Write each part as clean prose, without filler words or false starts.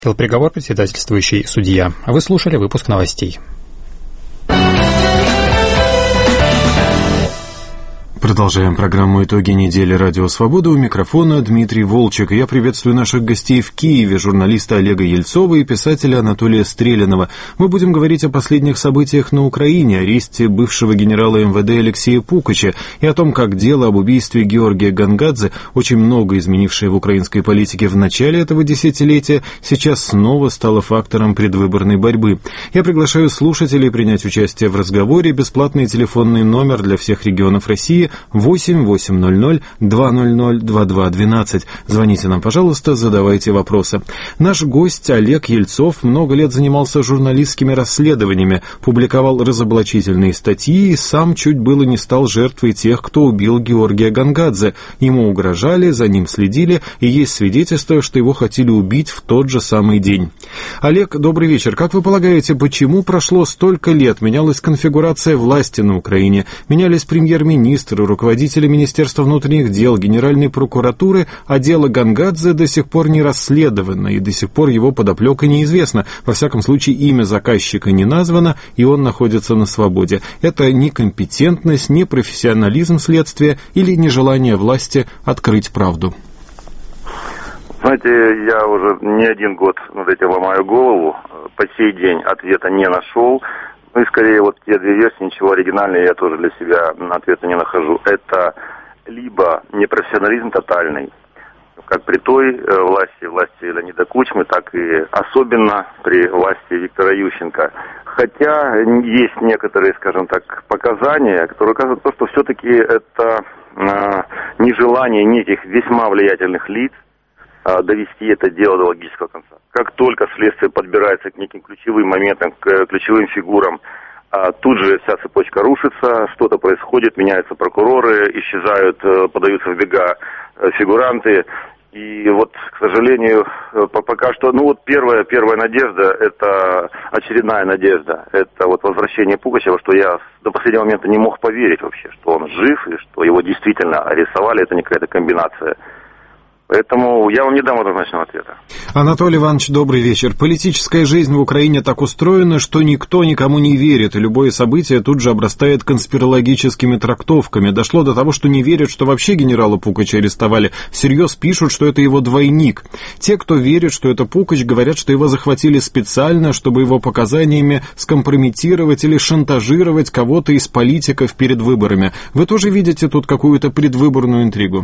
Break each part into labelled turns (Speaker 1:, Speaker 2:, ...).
Speaker 1: Приговор председательствующий судья. Вы слушали выпуск новостей.
Speaker 2: Продолжаем программу «Итоги недели. Радио Свобода». У микрофона Дмитрий Волчек. Я приветствую наших гостей в Киеве, журналиста Олега Ельцова и писателя Анатолия Стрелянова. Мы будем говорить о последних событиях на Украине, аресте бывшего генерала МВД Алексея Пукача и о том, как дело об убийстве Георгия Гонгадзе, очень много изменившее в украинской политике в начале этого десятилетия, сейчас снова стало фактором предвыборной борьбы. Я приглашаю слушателей принять участие в разговоре. Бесплатный телефонный номер для всех регионов России 8-800-200-2212. Звоните нам, пожалуйста, задавайте вопросы. Наш гость Олег Ельцов много лет занимался журналистскими расследованиями, публиковал разоблачительные статьи и сам чуть было не стал жертвой тех, кто убил Георгия Гонгадзе. Ему угрожали, за ним следили, и есть свидетельство, что его хотели убить в тот же самый день. Олег, добрый вечер. Как вы полагаете, почему прошло столько лет? Менялась конфигурация власти на Украине, менялись премьер-министры, руководители Министерства внутренних дел, Генеральной прокуратуры, а дело Гонгадзе до сих пор не расследовано, и до сих пор его подоплека неизвестна. Во всяком случае, имя заказчика не названо, и он находится на свободе. Это некомпетентность, непрофессионализм следствия или нежелание власти открыть правду?
Speaker 3: Знаете, я уже не один год над этим ломаю голову, по сей день ответа не нашел. Ну и скорее вот те две версии, ничего оригинального я тоже для себя ответа не нахожу. Это либо непрофессионализм тотальный, как при той власти Леонида Кучмы, так и особенно при власти Виктора Ющенко. Хотя есть некоторые, скажем так, показания, которые указывают на то, что все-таки это нежелание неких весьма влиятельных лиц довести это дело до логического конца. Как только следствие подбирается к неким ключевым моментам, к ключевым фигурам, тут же вся цепочка рушится, что-то происходит, меняются прокуроры, исчезают, подаются в бега фигуранты. И вот, к сожалению, пока что, первая надежда, это очередная надежда, это вот возвращение Пукачева, что я до последнего момента не мог поверить вообще, что он жив и что его действительно арестовали, это не какая-то комбинация. Поэтому я вам не дам однозначного ответа.
Speaker 2: Анатолий Иванович, добрый вечер. Политическая жизнь в Украине так устроена, что никто никому не верит, и любое событие тут же обрастает конспирологическими трактовками. Дошло до того, что не верят, что вообще генерала Пукача арестовали. Всерьез пишут, что это его двойник. Те, кто верит, что это Пукач, говорят, что его захватили специально, чтобы его показаниями скомпрометировать или шантажировать кого-то из политиков перед выборами. Вы тоже видите тут какую-то предвыборную интригу?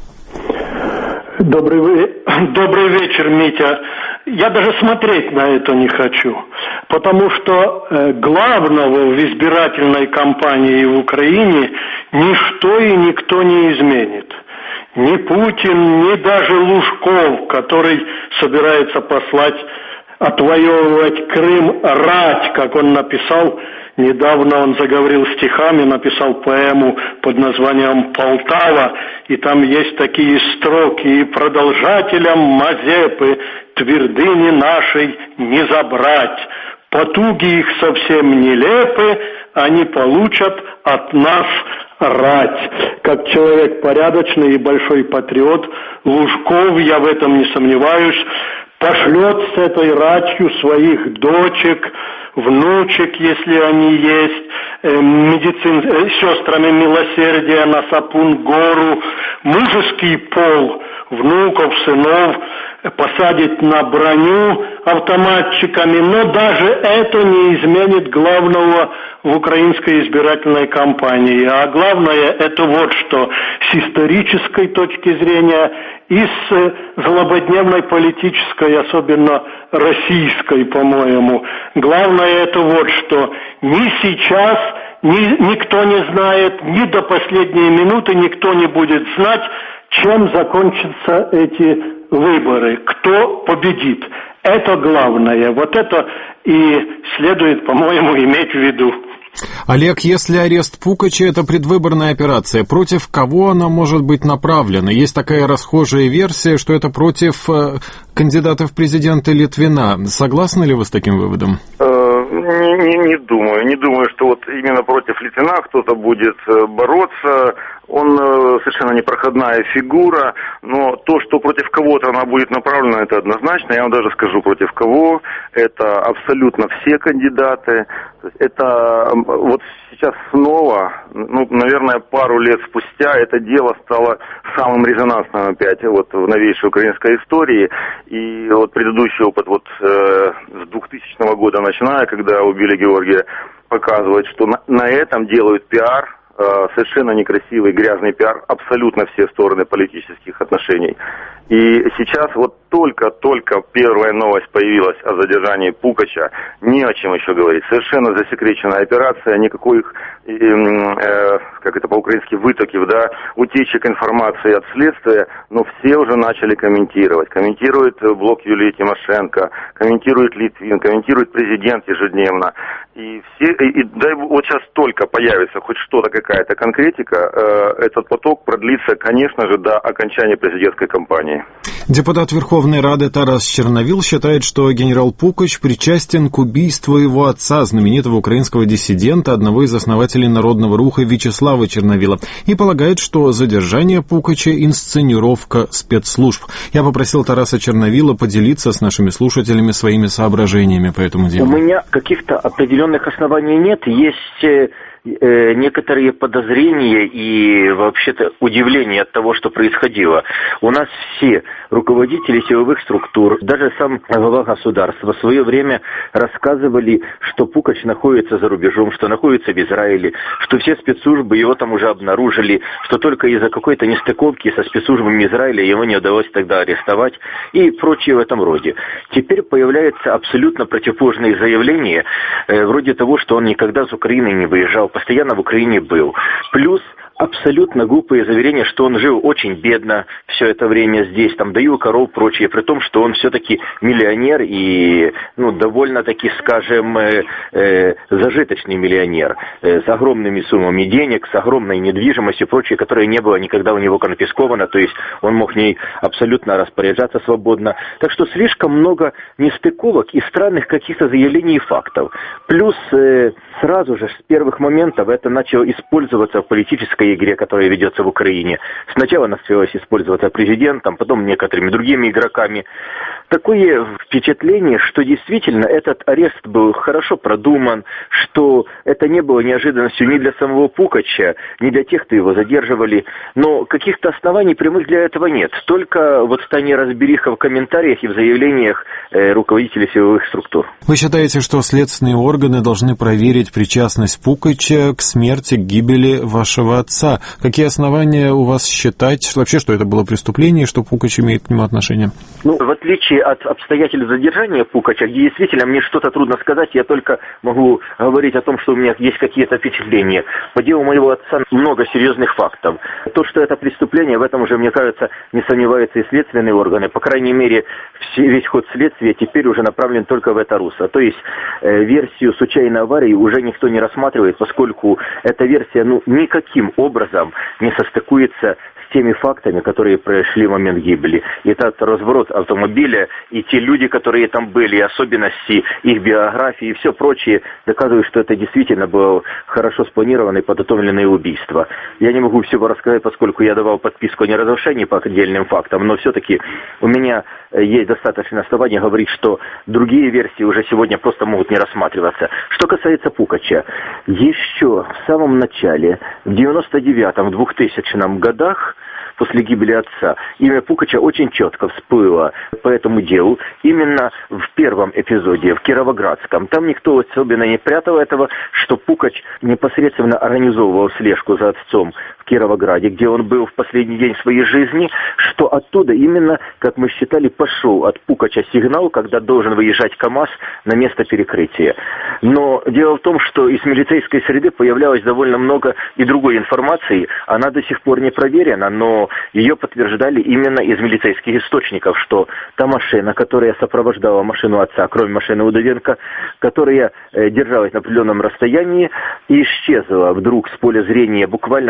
Speaker 4: Добрый вечер, Митя. Я даже смотреть на это не хочу, потому что главного в избирательной кампании в Украине ничто и никто не изменит. Ни Путин, ни даже Лужков, который собирается отвоевывать Крым, рать, как он написал. Недавно он заговорил стихами, написал поэму под названием «Полтава», и там есть такие строки: «И продолжателям Мазепы твердыни нашей не забрать, потуги их совсем нелепы, они получат от нас рать». Как человек порядочный и большой патриот, Лужков, я в этом не сомневаюсь, пошлет с этой ратью своих дочек, внучек, если они есть, сестрами милосердия на Сапун-гору, мужеский пол, внуков, сынов, посадить на броню автоматчиками, но даже это не изменит главного в украинской избирательной кампании. А главное это вот что: с исторической точки зрения и с злободневной политической, особенно российской, по-моему. Главное это вот что: ни сейчас никто не знает, ни до последней минуты никто не будет знать, чем закончатся эти выборы, кто победит. Это главное. Вот это и следует, по-моему, иметь в виду.
Speaker 2: Олег, если арест Пукача – это предвыборная операция, против кого она может быть направлена? Есть такая расхожая версия, что это против кандидата в президенты Литвина. Согласны ли вы с таким выводом?
Speaker 3: Не думаю. Не думаю, что вот именно против Литвина кто-то будет бороться. Он совершенно непроходная фигура, но то, что против кого-то она будет направлена, это однозначно. Я вам даже скажу, против кого. Это абсолютно все кандидаты. Это вот сейчас снова, наверное, пару лет спустя, это дело стало самым резонансным опять вот в новейшей украинской истории. И вот предыдущий опыт вот с 2000 года начиная, когда убили Георгия, показывает, что на этом делают пиар, совершенно некрасивый, грязный пиар, абсолютно все стороны политических отношений. И сейчас вот только первая новость появилась о задержании Пукача, не о чем еще говорить. Совершенно засекреченная операция, никаких, как это по-украински, вытоков, да, утечек информации от следствия, но все уже начали комментировать. Комментирует блог Юлии Тимошенко, комментирует Литвин, комментирует президент ежедневно. И дай вот сейчас только появится хоть что-то, какая-то конкретика, этот поток продлится, конечно же, до окончания президентской кампании.
Speaker 2: Депутат Верховной Рады Тарас Черновил считает, что генерал Пукач причастен к убийству его отца, знаменитого украинского диссидента, одного из основателей Народного руха Вячеслава Черновила, и полагает, что задержание Пукача – инсценировка спецслужб. Я попросил Тараса Черновила поделиться с нашими слушателями своими соображениями по этому делу.
Speaker 5: У меня каких-то определенных оснований нет, есть некоторые подозрения и вообще-то удивление от того, что происходило. У нас все руководители силовых структур, даже сам глава государства в свое время рассказывали, что Пукач находится за рубежом, что находится в Израиле, что все спецслужбы его там уже обнаружили, что только из-за какой-то нестыковки со спецслужбами Израиля его не удалось тогда арестовать и прочее в этом роде. Теперь появляются абсолютно противоположные заявления, вроде того, что он никогда с Украины не выезжал, постоянно в Украине был. Плюс абсолютно глупые заверения, что он жил очень бедно все это время здесь, там доил коров, прочее, при том, что он все-таки миллионер и, довольно-таки, скажем, зажиточный миллионер, с огромными суммами денег, с огромной недвижимостью, прочее, которая не была никогда у него конфискована, то есть он мог ней абсолютно распоряжаться свободно. Так что слишком много нестыковок и странных каких-то заявлений и фактов. Плюс сразу же с первых моментов это начало использоваться в политической игре, которая ведется в Украине. Сначала началось использоваться президентом, потом некоторыми другими игроками. Такое впечатление, что действительно этот арест был хорошо продуман, что это не было неожиданностью ни для самого Пукача, ни для тех, кто его задерживали. Но каких-то оснований прямых для этого нет. Только вот та неразбериха в комментариях и в заявлениях руководителей силовых структур.
Speaker 2: Вы считаете, что следственные органы должны проверить причастность Пукача к смерти, к гибели вашего отца? Какие основания у вас считать вообще, что это было преступление, что Пукач имеет к нему отношение?
Speaker 5: В отличие от обстоятельств задержания Пукача, где действительно мне что-то трудно сказать, я только могу говорить о том, что у меня есть какие-то впечатления. По делу моего отца много серьезных фактов. То, что это преступление, в этом уже, мне кажется, не сомневаются и следственные органы. По крайней мере, весь ход следствия теперь уже направлен только в это русло. То есть версию случайной аварии уже никто не рассматривает, поскольку эта версия никаким образом не состыкуется с теми фактами, которые произошли в момент гибели. И этот разворот автомобиля, и те люди, которые там были, и особенности их биографии, и все прочее, доказывают, что это действительно было хорошо спланированное и подготовленное убийство. Я не могу всего рассказать, поскольку я давал подписку о неразглашении по отдельным фактам, но все-таки у меня есть достаточное основание говорить, что другие версии уже сегодня просто могут не рассматриваться. Что касается Пукача, еще в самом начале, в 99-м, 2000-м годах, после гибели отца, имя Пукача очень четко всплыло по этому делу. Именно в первом эпизоде, в Кировоградском. Там никто особенно не прятал этого, что Пукач непосредственно организовывал слежку за отцом в Кировограде, где он был в последний день своей жизни, что оттуда именно, как мы считали, пошел от Пукача сигнал, когда должен выезжать КАМАЗ на место перекрытия. Но дело в том, что из милицейской среды появлялось довольно много и другой информации. Она до сих пор не проверена, но ее подтверждали именно из милицейских источников, что та машина, которая сопровождала машину отца, кроме машины Удовенко, которая держалась на определенном расстоянии, исчезла вдруг с поля зрения буквально за считанные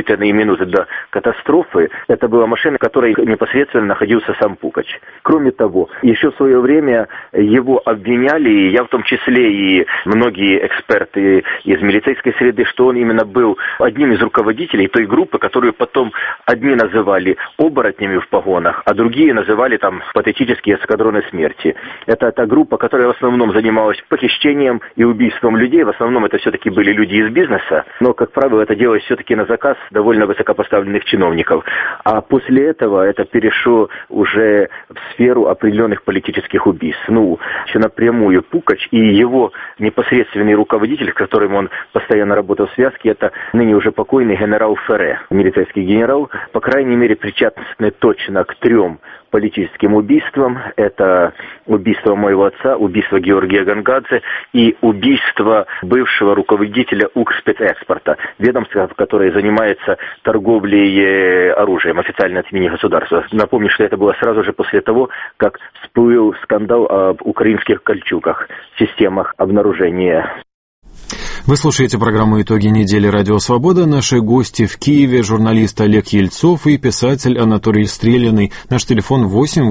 Speaker 5: считанные минуты до катастрофы, это была машина, в которой непосредственно находился сам Пукач. Кроме того, еще в свое время его обвиняли, и я в том числе, и многие эксперты из милицейской среды, что он именно был одним из руководителей той группы, которую потом одни называли оборотнями в погонах, а другие называли там патетические эскадроны смерти. Это та группа, которая в основном занималась похищением и убийством людей. В основном это все-таки были люди из бизнеса, но, как правило, это делалось все-таки на заказ довольно высокопоставленных чиновников. А после этого это перешло уже в сферу определенных политических убийств. Еще напрямую Пукач и его непосредственный руководитель, с которым он постоянно работал в связке, это ныне уже покойный генерал Ферре, милицейский генерал, по крайней мере, причастный точно к 3 политическим убийствам. Это убийство моего отца, убийство Георгия Гангадзе и убийство бывшего руководителя Укрспецэкспорта, ведомства, которое занимается торговлей оружием, официально от имени государства. Напомню, что это было сразу же после того, как всплыл скандал об украинских кольчугах, системах обнаружения.
Speaker 2: Вы слушаете программу «Итоги недели. Радио Свобода». Наши гости в Киеве — журналист Олег Ельцов и писатель Анатолий Стрелянный. Наш телефон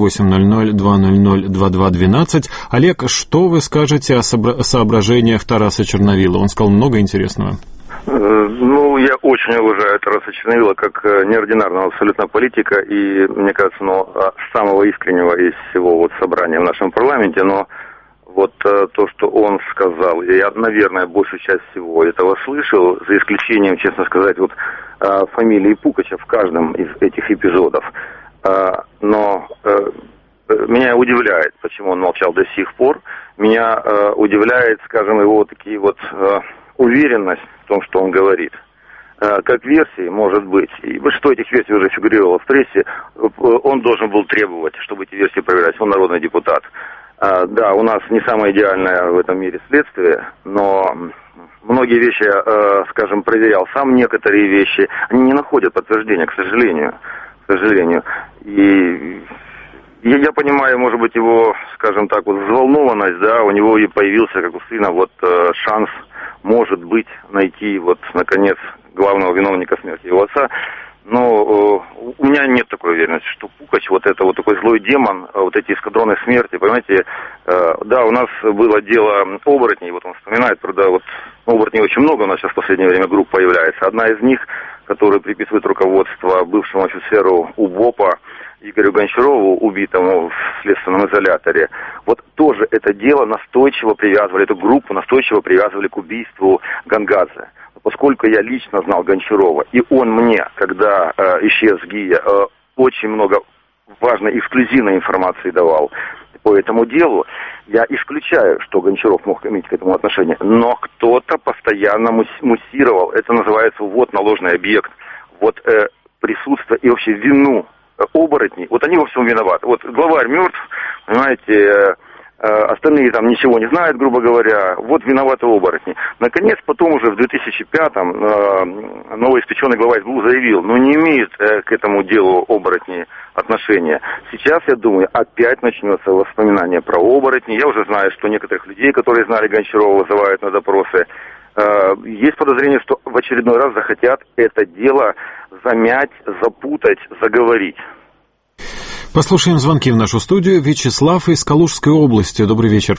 Speaker 2: 8-800-200-2212. Олег, что вы скажете о соображениях Тараса Черновила? Он сказал много интересного.
Speaker 3: Я очень уважаю Тараса Черновила как неординарного абсолютно политика и, мне кажется, самого искреннего из всего собрания в нашем парламенте, но то, что он сказал, я, наверное, большую часть всего этого слышал, за исключением, честно сказать, фамилии Пукача в каждом из этих эпизодов. Но меня удивляет, почему он молчал до сих пор. Меня удивляет, скажем, его уверенность в том, что он говорит. Как версии, может быть, и большинство этих версий уже фигурировало в прессе, он должен был требовать, чтобы эти версии проверялись. Он народный депутат. Да, у нас не самое идеальное в этом мире следствие, но многие вещи, скажем, проверял сам, некоторые вещи, они не находят подтверждения, к сожалению. И я понимаю, может быть, его, скажем так, взволнованность, да, у него и появился, как у сына, шанс, может быть, найти, наконец, главного виновника смерти его отца. Но у меня нет такой уверенности, что Пукач, такой злой демон, эти эскадроны смерти, понимаете, да, у нас было дело оборотней, он вспоминает, правда, оборотней очень много у нас сейчас в последнее время групп появляется. Одна из них, которая приписывает руководство бывшему офицеру УБОПа Игорю Гончарову, убитому в следственном изоляторе, тоже это дело настойчиво привязывали, эту группу настойчиво привязывали к убийству Гангадзе. Поскольку я лично знал Гончарова, и он мне, когда исчез Гия, очень много важной эксклюзивной информации давал по этому делу, я исключаю, что Гончаров мог иметь к этому отношение, но кто-то постоянно муссировал, это называется на ложный объект, присутствие и вообще вину оборотней, они во всем виноваты. Главарь мертв, понимаете, остальные там ничего не знают, грубо говоря, виноваты оборотни. Наконец, потом уже в 2005-м новоиспеченный глава СБУ заявил, не имеет к этому делу оборотни отношения. Сейчас, я думаю, опять начнется воспоминание про оборотни. Я уже знаю, что некоторых людей, которые знали Гончарова, вызывают на допросы. Есть подозрение, что в очередной раз захотят это дело замять, запутать, заговорить.
Speaker 2: Послушаем звонки в нашу студию. Вячеслав из Калужской области. Добрый вечер.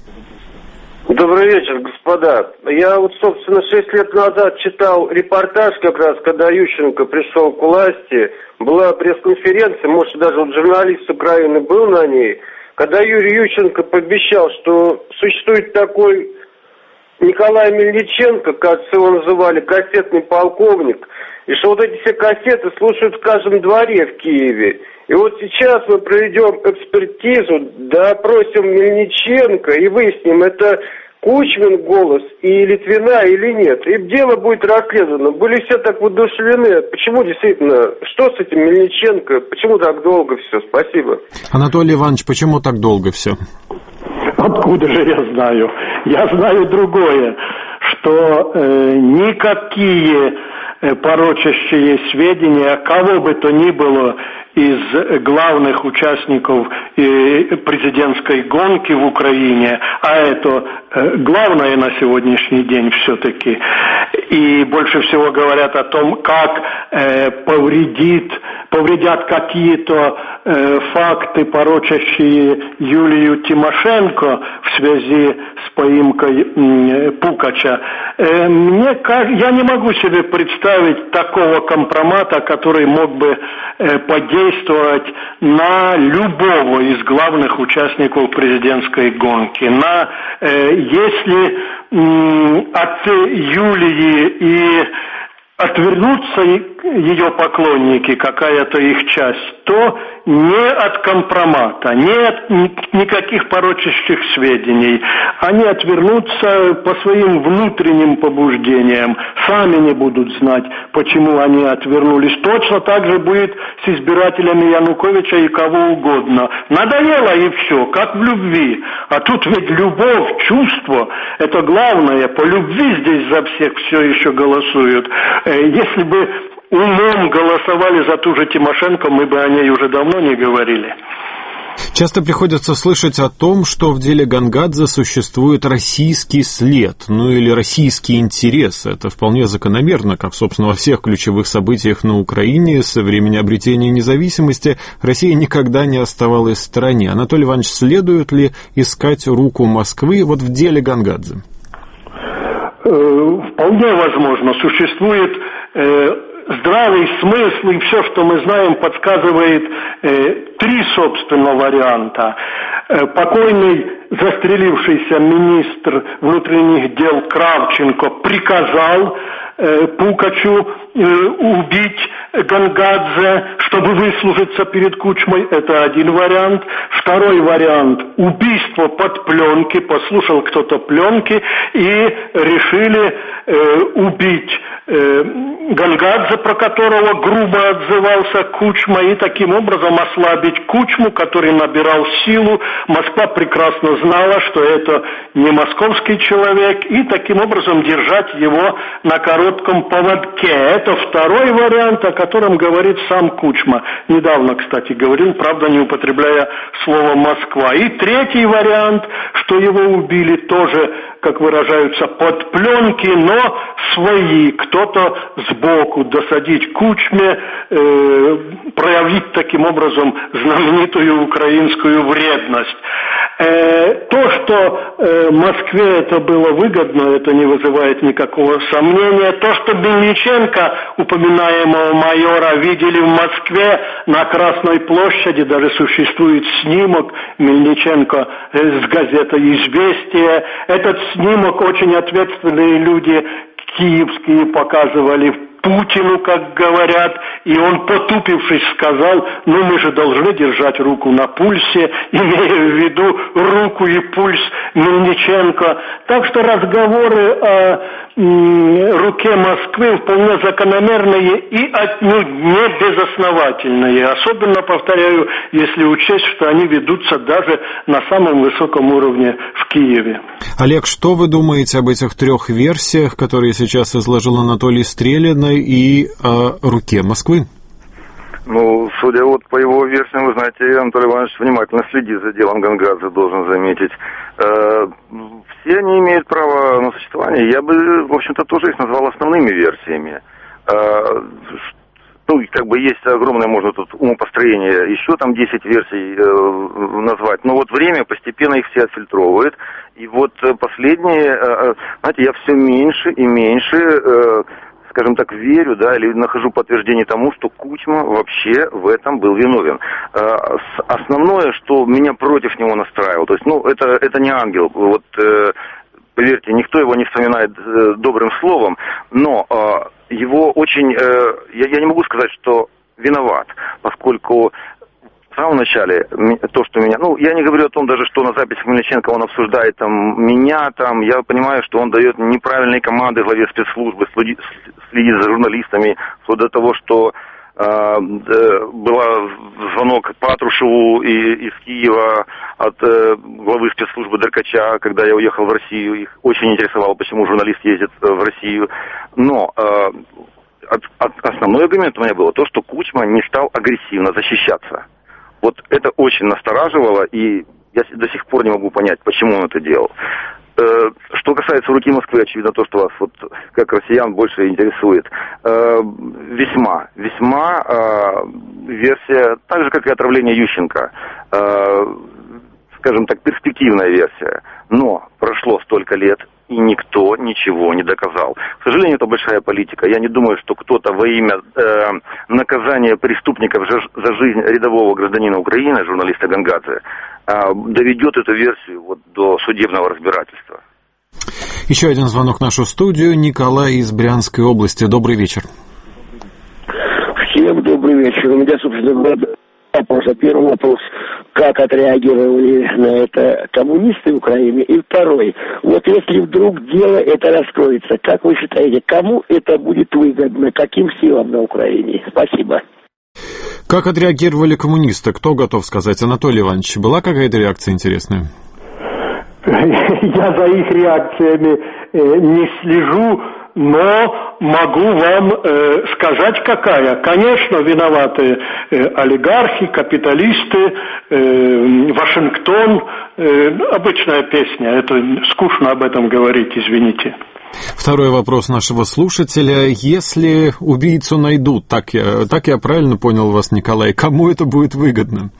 Speaker 6: Добрый вечер, господа. Я собственно, 6 лет назад читал репортаж, как раз, когда Ющенко пришел к власти. Была пресс-конференция, может, даже журналист с Украины был на ней, когда Юрий Ющенко пообещал, что существует такой Николай Мельниченко, кажется, его называли, кассетный полковник, и что эти все кассеты слушают в каждом дворе в Киеве. И сейчас мы проведем экспертизу, допросим Мельниченко и выясним, это Кучмин голос и Литвина или нет. И дело будет расследовано. Были все так воодушевлены. Почему действительно? Что с этим Мельниченко? Почему так долго все? Спасибо.
Speaker 2: Анатолий Иванович, почему так долго все?
Speaker 4: Откуда же я знаю? Я знаю другое, что никакие порочащие сведения, кого бы то ни было из главных участников президентской гонки в Украине, а это главное на сегодняшний день все-таки, и больше всего говорят о том, как повредят какие-то факты, порочащие Юлию Тимошенко в связи с поимкой Пукача. Я не могу себе представить такого компромата, который мог бы подействовать на любого из главных участников президентской гонки. Если от Юлии и отвернутся ее поклонники, какая-то их часть, то не от компромата, не от никаких порочащих сведений. Они отвернутся по своим внутренним побуждениям, сами не будут знать, почему они отвернулись. Точно так же будет с избирателями Януковича и кого угодно. Надоело и все, как в любви. А тут ведь любовь, чувство, это главное. По любви здесь за всех все еще голосуют. Если бы умом голосовали за ту же Тимошенко, мы бы о ней уже давно не говорили.
Speaker 2: Часто приходится слышать о том, что в деле Гонгадзе существует российский след, или российский интерес. Это вполне закономерно, как, собственно, во всех ключевых событиях на Украине со времени обретения независимости Россия никогда не оставалась в стороне. Анатолий Иванович, следует ли искать руку Москвы в деле Гонгадзе?
Speaker 4: Вполне возможно. Существует здравый смысл, и все, что мы знаем, подсказывает три, собственно, варианта. Покойный застрелившийся министр внутренних дел Кравченко приказал Пукачу убить Гонгадзе, чтобы выслужиться перед Кучмой. Это один вариант. Второй вариант – убийство под пленки. Послушал кто-то пленки и решили убить Гонгадзе, про которого грубо отзывался Кучма, и таким образом ослабить Кучму, который набирал силу. Москва прекрасно знала, что это не московский человек, и таким образом держать его на коротком поводке. Это второй вариант, о котором говорит сам Кучма. Недавно, кстати, говорил, правда, не употребляя слово «Москва». И третий вариант, что его убили тоже, как выражаются, под пленки, но свои, кто-то сбоку, досадить Кучме, проявить таким образом знаменитую украинскую вредность. То, что Москве это было выгодно, это не вызывает никакого сомнения. То, что Мельниченко, упоминаемого майора, видели в Москве на Красной площади, даже существует снимок Мельниченко с газетой «Известия». Этот снимок очень ответственные люди киевские показывали Путину, как говорят, и он, потупившись, сказал: мы же должны держать руку на пульсе, имея в виду руку и пульс Мельниченко. Так что разговоры о руке Москвы вполне закономерные и отнюдь не безосновательные. Особенно, повторяю, если учесть, что они ведутся даже на самом высоком уровне в Киеве.
Speaker 2: Олег, что вы думаете об этих трех версиях, которые сейчас изложил Анатолий Стрелин, и о руке Москвы?
Speaker 3: Судя по его версиям, вы знаете, Анатолий Иванович внимательно следит за делом Гонгадзе, должен заметить. Все они имеют право на существование. Я бы, в общем-то, тоже их назвал основными версиями. Есть огромное, можно тут умопостроение, еще там 10 версий назвать. Но время постепенно их все отфильтровывает. И последние, знаете, я все меньше и меньше, скажем так, верю, или нахожу подтверждение тому, что Кучма вообще в этом был виновен. Основное, что меня против него настраивало, то есть, это не ангел, поверьте, никто его не вспоминает добрым словом, но его очень, я не могу сказать, что виноват, поскольку в самом начале то, что меня... я не говорю о том даже, что на записях Мельниченко он обсуждает меня, я понимаю, что он дает неправильные команды главе спецслужбы, следит за журналистами, вплоть до того, что был звонок Патрушеву из Киева от главы спецслужбы Деркача, когда я уехал в Россию. Их очень интересовало, почему журналист ездит в Россию. Но основной аргумент у меня было то, что Кучма не стал агрессивно защищаться. Это очень настораживало, и я до сих пор не могу понять, почему он это делал. Что касается «Руки Москвы», очевидно, то, что вас, вот, как россиян, больше интересует. Весьма версия, так же, как и отравление Ющенко, скажем так, перспективная версия. Но прошло столько лет, и никто ничего не доказал. К сожалению, это большая политика. Я не думаю, что кто-то во имя наказания преступников за жизнь рядового гражданина Украины, журналиста Гангадзе, доведет эту версию вот до судебного разбирательства.
Speaker 2: Еще один звонок в нашу студию. Николай из Брянской области. Добрый вечер.
Speaker 7: Всем добрый вечер. У меня, собственно, вопрос. Первый вопрос. Как отреагировали на это коммунисты Украины? И второй. Вот если вдруг дело это раскроется, как вы считаете, кому это будет выгодно? Каким силам на Украине? Спасибо.
Speaker 2: Как отреагировали коммунисты? Кто готов сказать? Анатолий Иванович, была какая-то реакция интересная?
Speaker 4: Я за их реакциями не слежу, но могу вам сказать, какая. Конечно, виноваты олигархи, капиталисты, Вашингтон. Обычная песня, это скучно об этом говорить, извините.
Speaker 2: Второй вопрос нашего слушателя. Если убийцу найдут, так я правильно понял вас, Николай, кому это будет выгодно?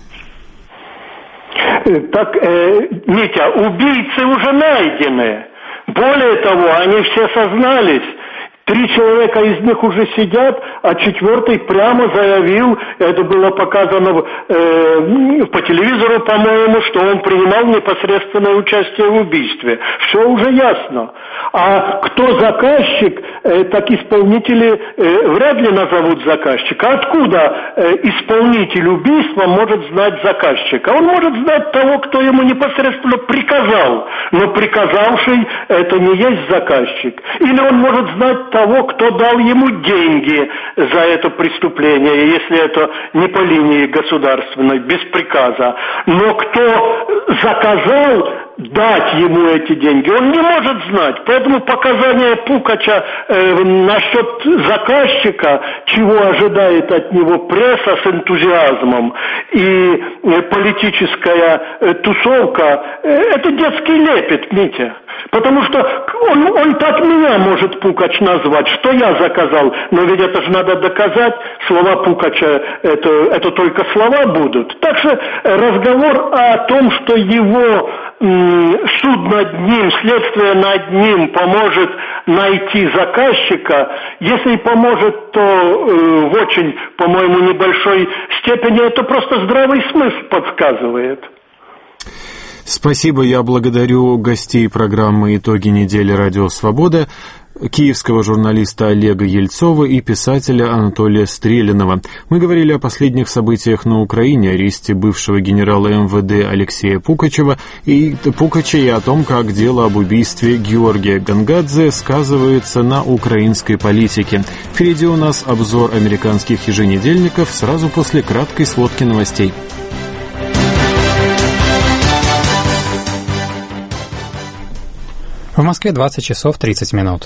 Speaker 4: Так, Митя, убийцы уже найдены. Более того, они все сознались. 3 человека из них уже сидят, а 4-й прямо заявил, это было показано по телевизору, по-моему, что он принимал непосредственное участие в убийстве. Все уже ясно. А кто заказчик, так исполнители вряд ли назовут заказчика. Откуда исполнитель убийства может знать заказчика? Он может знать того, кто ему непосредственно приказал. Но приказавший это не есть заказчик. Или он может знать того, кто дал ему деньги за это преступление, если это не по линии государственной, без приказа. Но кто заказал дать ему эти деньги, он не может знать. Поэтому показания Пукача насчет заказчика, чего ожидает от него пресса с энтузиазмом, и политическая тусовка, это детский лепет, Митя. Потому что он так меня может Пукач назвать, что я заказал. Но ведь это же надо доказать. Слова Пукача это только слова будут. Так что разговор о том, что его суд над ним, следствие над ним поможет найти заказчика, если и поможет, то в очень, по-моему, небольшой степени, это просто здравый смысл подсказывает.
Speaker 2: Спасибо, я благодарю гостей программы «Итоги недели. Радио Свобода», киевского журналиста Олега Ельцова и писателя Анатолия Стрелянова. Мы говорили о последних событиях на Украине, аресте бывшего генерала МВД Алексея Пукача и о том, как дело об убийстве Георгия Гангадзе сказывается на украинской политике. Впереди у нас обзор американских еженедельников сразу после краткой сводки новостей.
Speaker 1: В Москве 20 часов 30 минут.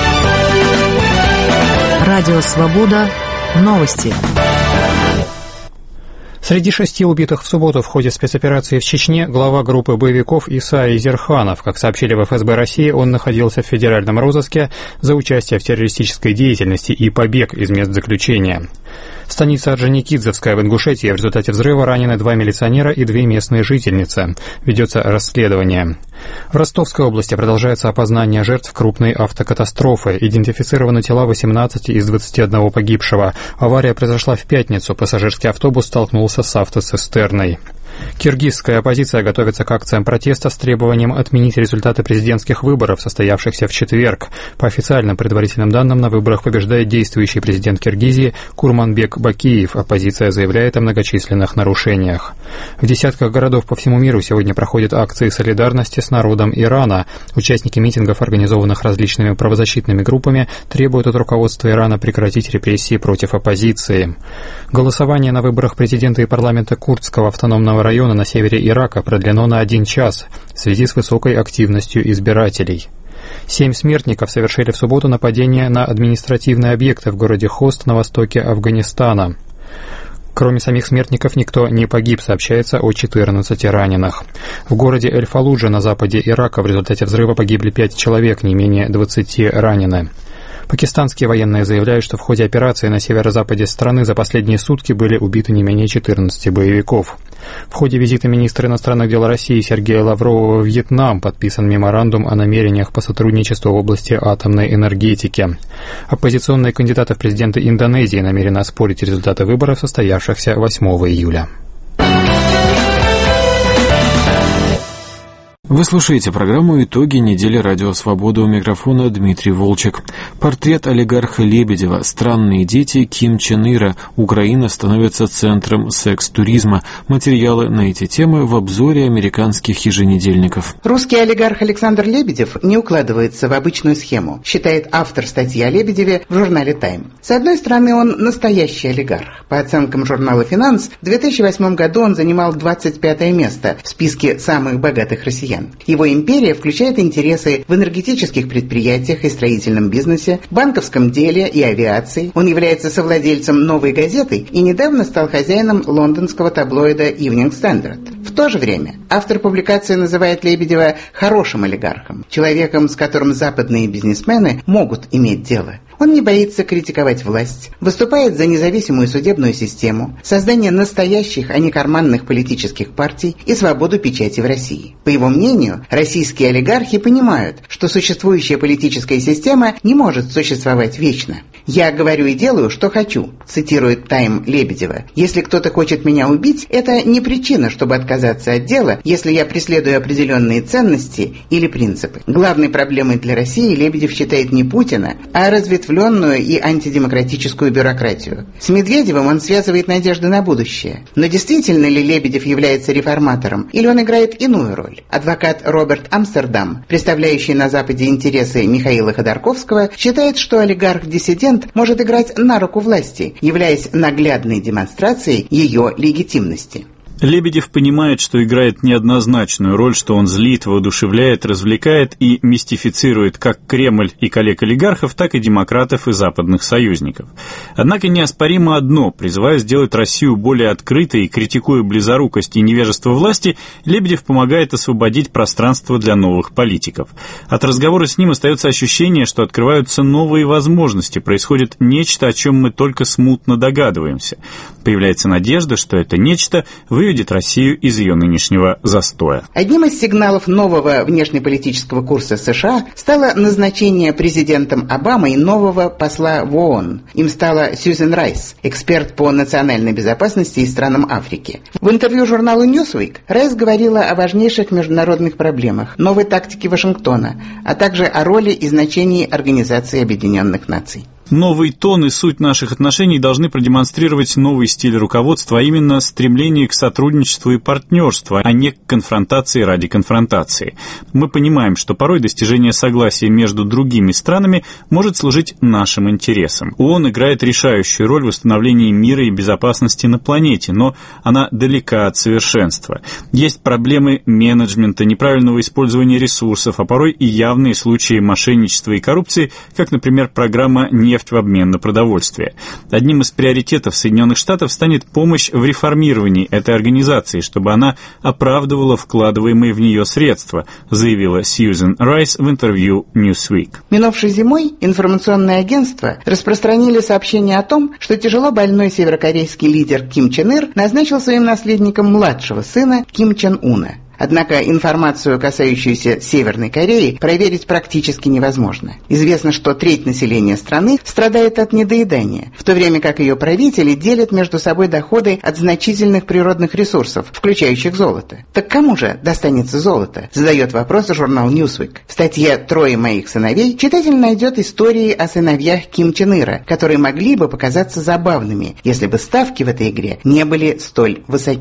Speaker 8: Радио «Свобода». Новости.
Speaker 1: Среди 6 убитых в субботу в ходе спецоперации в Чечне глава группы боевиков Исаи Зерханов. Как сообщили в ФСБ России, он находился в федеральном розыске за участие в террористической деятельности и побег из мест заключения. Станица Орджоникидзевская в Ингушетии. В результате взрыва ранены 2 милиционера и 2 местные жительницы. Ведется расследование. В Ростовской области продолжается опознание жертв крупной автокатастрофы. Идентифицированы тела 18 из 21 погибшего. Авария произошла в пятницу. Пассажирский автобус столкнулся с автоцистерной. Киргизская оппозиция готовится к акциям протеста с требованием отменить результаты президентских выборов, состоявшихся в четверг. По официальным предварительным данным, на выборах побеждает действующий президент Киргизии Курманбек Бакиев. Оппозиция заявляет о многочисленных нарушениях. В десятках городов по всему миру сегодня проходят акции солидарности с народом Ирана. Участники митингов, организованных различными правозащитными группами, требуют от руководства Ирана прекратить репрессии против оппозиции. Голосование на выборах президента и парламента Курдского автономного района на севере Ирака продлено на 1 час в связи с высокой активностью избирателей. 7 смертников совершили в субботу нападение на административные объекты в городе Хост на востоке Афганистана. Кроме самих смертников, никто не погиб, сообщается о 14 раненых. В городе Эль-Фаллуджа на западе Ирака в результате взрыва погибли 5 человек, не менее 20 ранены. Пакистанские военные заявляют, что в ходе операции на северо-западе страны за последние сутки были убиты не менее 14 боевиков. В ходе визита министра иностранных дел России Сергея Лаврова в Вьетнам подписан меморандум о намерениях по сотрудничеству в области атомной энергетики. Оппозиционные кандидаты в президенты Индонезии намерены оспорить результаты выборов, состоявшихся 8 июля.
Speaker 2: Вы слушаете программу «Итоги недели Радио Свобода», у микрофона Дмитрий Волчек. Портрет олигарха Лебедева, странные дети Ким Чен Ира, Украина становится центром секс-туризма. Материалы на эти темы в обзоре американских еженедельников.
Speaker 9: Русский олигарх Александр Лебедев не укладывается в обычную схему, считает автор статьи о Лебедеве в журнале «Тайм». С одной стороны, он настоящий олигарх. По оценкам журнала «Финанс», в 2008 году он занимал 25 место в списке самых богатых россиян. Его империя включает интересы в энергетических предприятиях и строительном бизнесе, банковском деле и авиации. Он является совладельцем «Новой газеты» и недавно стал хозяином лондонского таблоида Evening Standard. В то же время автор публикации называет Лебедева хорошим олигархом, человеком, с которым западные бизнесмены могут иметь дело. Он не боится критиковать власть, выступает за независимую судебную систему, создание настоящих, а не карманных политических партий и свободу печати в России. По его мнению, российские олигархи понимают, что существующая политическая система не может существовать вечно. «Я говорю и делаю, что хочу», цитирует «Тайм» Лебедева. «Если кто-то хочет меня убить, это не причина, чтобы отказаться от дела, если я преследую определенные ценности или принципы». Главной проблемой для России Лебедев считает не Путина, а разветвленную и антидемократическую бюрократию. С Медведевым он связывает надежды на будущее. Но действительно ли Лебедев является реформатором, или он играет иную роль? Адвокат Роберт Амстердам, представляющий на Западе интересы Михаила Ходорковского, считает, что олигарх-диссидент может играть на руку власти, являясь наглядной демонстрацией ее легитимности.
Speaker 10: Лебедев понимает, что играет неоднозначную роль, что он злит, воодушевляет, развлекает и мистифицирует как Кремль и коллег-олигархов, так и демократов и западных союзников. Однако неоспоримо одно: призывая сделать Россию более открытой и критикуя близорукость и невежество власти, Лебедев помогает освободить пространство для новых политиков. От разговора с ним остается ощущение, что открываются новые возможности, происходит нечто, о чем мы только смутно догадываемся. Появляется надежда, что это нечто выведет Россию из ее нынешнего застоя.
Speaker 9: Одним из сигналов нового внешнеполитического курса США стало назначение президентом Обамой нового посла в ООН. Им стала Сьюзен Райс, эксперт по национальной безопасности и странам Африки. В интервью журналу Newsweek Райс говорила о важнейших международных проблемах, новой тактике Вашингтона, а также о роли и значении Организации Объединенных Наций.
Speaker 10: Новый тон и суть наших отношений должны продемонстрировать новый стиль руководства, а именно стремление к сотрудничеству и партнерству, а не к конфронтации ради конфронтации. Мы понимаем, что порой достижение согласия между другими странами может служить нашим интересам. ООН играет решающую роль в восстановлении мира и безопасности на планете, но она далека от совершенства. Есть проблемы менеджмента, неправильного использования ресурсов, а порой и явные случаи мошенничества и коррупции, как, например, программа «Нефть в обмен на продовольствие». Одним из приоритетов Соединенных Штатов станет помощь в реформировании этой организации, чтобы она оправдывала вкладываемые в нее средства, заявила Сьюзен Райс в интервью Newsweek.
Speaker 9: Минувшей зимой информационные агентства распространили сообщение о том, что тяжело больной северокорейский лидер Ким Чен Ир назначил своим наследником младшего сына Ким Чен Уна. Однако информацию, касающуюся Северной Кореи, проверить практически невозможно. Известно, что треть населения страны страдает от недоедания, в то время как ее правители делят между собой доходы от значительных природных ресурсов, включающих золото. Так кому же достанется золото? Задает вопрос журнал Newsweek. В статье «Трое моих сыновей» читатель найдет истории о сыновьях Ким Чен Ира, которые могли бы показаться забавными, если бы ставки в этой игре не были столь высоки.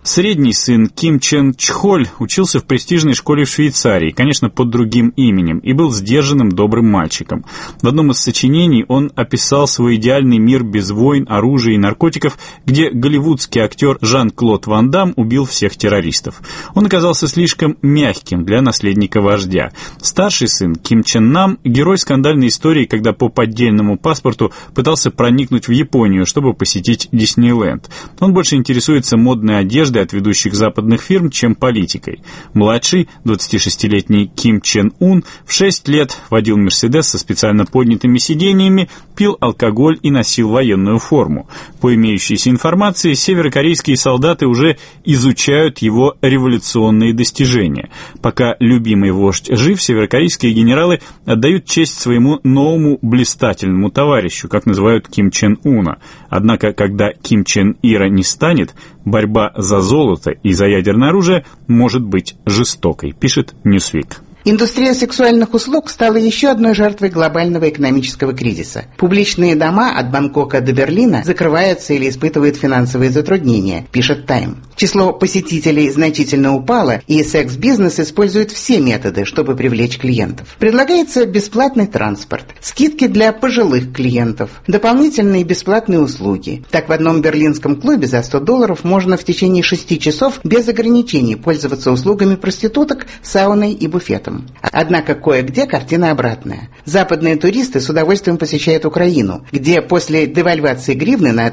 Speaker 10: Средний сын Ким Чен Чхоль учился в престижной школе в Швейцарии, конечно, под другим именем, и был сдержанным, добрым мальчиком. В одном из сочинений он описал свой идеальный мир без войн, оружия и наркотиков, где голливудский актер Жан-Клод Ван Дамм убил всех террористов. Он оказался слишком мягким для наследника вождя. Старший сын Ким Чен Нам – герой скандальной истории, когда по поддельному паспорту пытался проникнуть в Японию, чтобы посетить Диснейленд. Он больше интересуется модной одеждой от ведущих западных фирм, чем политикой. Младший, 26-летний Ким Чен Ун, в 6 лет водил «Мерседес» со специально поднятыми сиденьями, пил алкоголь и носил военную форму. По имеющейся информации, северокорейские солдаты уже изучают его революционные достижения. Пока любимый вождь жив, северокорейские генералы отдают честь своему новому блистательному товарищу, как называют Ким Чен Уна. Однако, когда Ким Чен Ира не станет, борьба за золото и за ядерное оружие может быть жестокой, пишет Newsweek.
Speaker 9: Индустрия сексуальных услуг стала еще одной жертвой глобального экономического кризиса. Публичные дома от Бангкока до Берлина закрываются или испытывают финансовые затруднения, пишет Time. Число посетителей значительно упало, и секс-бизнес использует все методы, чтобы привлечь клиентов. Предлагается бесплатный транспорт, скидки для пожилых клиентов, дополнительные бесплатные услуги. Так, в одном берлинском клубе за $100 можно в течение 6 часов без ограничений пользоваться услугами проституток, сауной и буфетом. Однако кое-где картина обратная. Западные туристы с удовольствием посещают Украину, где после девальвации гривны на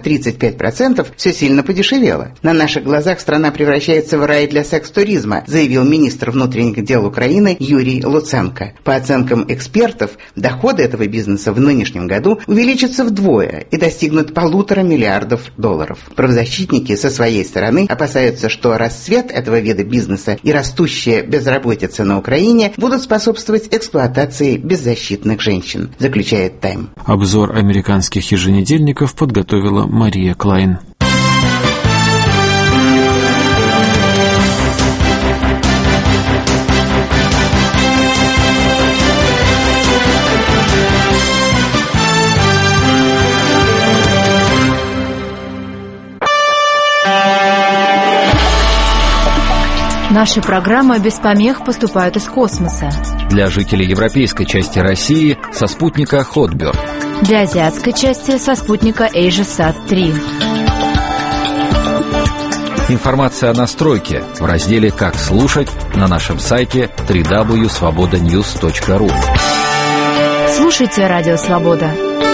Speaker 9: 35% все сильно подешевело. На наших глазах страна превращается в рай для секс-туризма, заявил министр внутренних дел Украины Юрий Луценко. По оценкам экспертов, доходы этого бизнеса в нынешнем году увеличатся вдвое и достигнут $1,5 миллиарда. Правозащитники со своей стороны опасаются, что расцвет этого вида бизнеса и растущая безработица на Украине будут способствовать эксплуатации беззащитных женщин, заключает Time.
Speaker 2: Обзор американских еженедельников подготовила Мария Клайн.
Speaker 8: Наши программы без помех поступают из космоса.
Speaker 11: Для жителей европейской части России со спутника Hotbird.
Speaker 8: Для азиатской части со спутника AsiaSat-3.
Speaker 11: Информация о настройке в разделе «Как слушать» на нашем сайте www.svobodanews.ru.
Speaker 8: Слушайте Радио Свобода.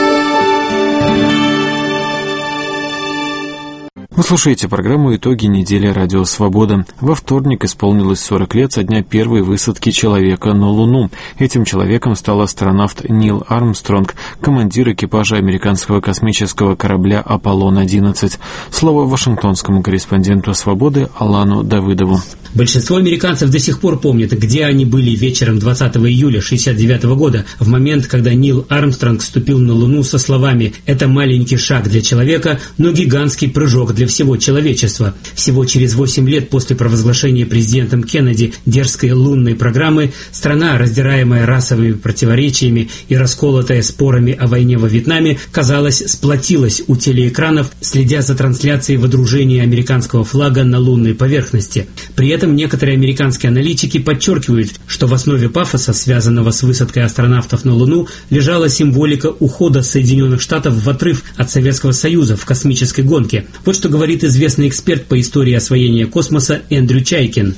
Speaker 2: Вы слушаете программу «Итоги недели Радио Свобода». Во вторник исполнилось 40 лет со дня первой высадки человека на Луну. Этим человеком стал астронавт Нил Армстронг, командир экипажа американского космического корабля «Аполлон-11». Слово вашингтонскому корреспонденту «Свободы» Алану Давыдову.
Speaker 12: Большинство американцев до сих пор помнят, где они были вечером 20 июля 1969 года, в момент, когда Нил Армстронг ступил на Луну со словами «Это маленький шаг для человека, но гигантский прыжок для всего человечества». Всего через 8 лет после провозглашения президентом Кеннеди дерзкой лунной программы страна, раздираемая расовыми противоречиями и расколотая спорами о войне во Вьетнаме, казалось, сплотилась у телеэкранов, следя за трансляцией водружения американского флага на лунной поверхности. При этом некоторые американские аналитики подчеркивают, что в основе пафоса, связанного с высадкой астронавтов на Луну, лежала символика ухода Соединенных Штатов в отрыв от Советского Союза в космической гонке. Вот что говорит известный эксперт по истории освоения космоса Эндрю Чайкин.